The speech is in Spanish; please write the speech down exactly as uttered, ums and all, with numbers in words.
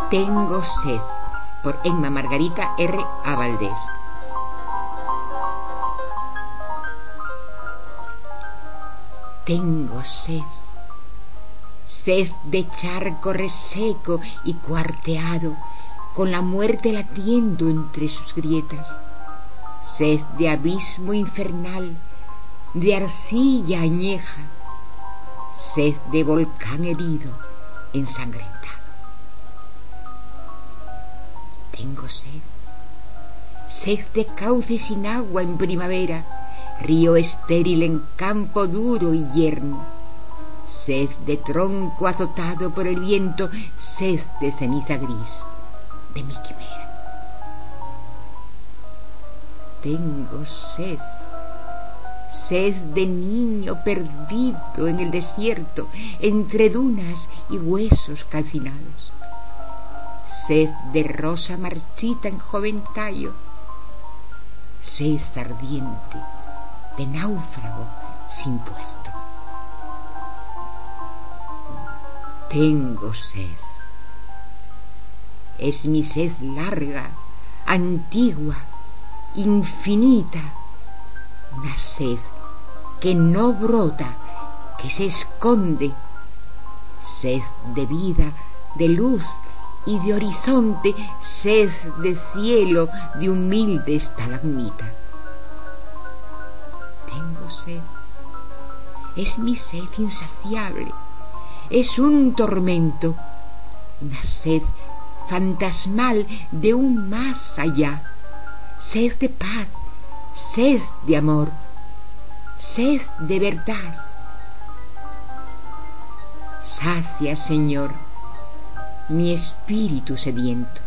Tengo sed, por Emma Margarita R. A. Valdés. Tengo sed, sed de charco reseco y cuarteado, con la muerte latiendo entre sus grietas, sed de abismo infernal, de arcilla añeja, sed de volcán herido, ensangrentado. Tengo sed, sed de cauce sin agua en primavera, río estéril en campo duro y yermo, sed de tronco azotado por el viento, sed de ceniza gris de mi quimera. Tengo sed, sed de niño perdido en el desierto, entre dunas y huesos calcinados, sed de rosa marchita en joven tallo, sed ardiente de náufrago sin puerto. Tengo sed. Es mi sed larga, antigua, infinita, una sed que no brota, que se esconde, sed de vida, de luz y de horizonte, sed de cielo, de humilde estalagmita. Tengo sed, es mi sed insaciable, es un tormento, una sed fantasmal de un más allá, sed de paz, sed de amor, sed de verdad. Sacia, Señor, mi espíritu sediento.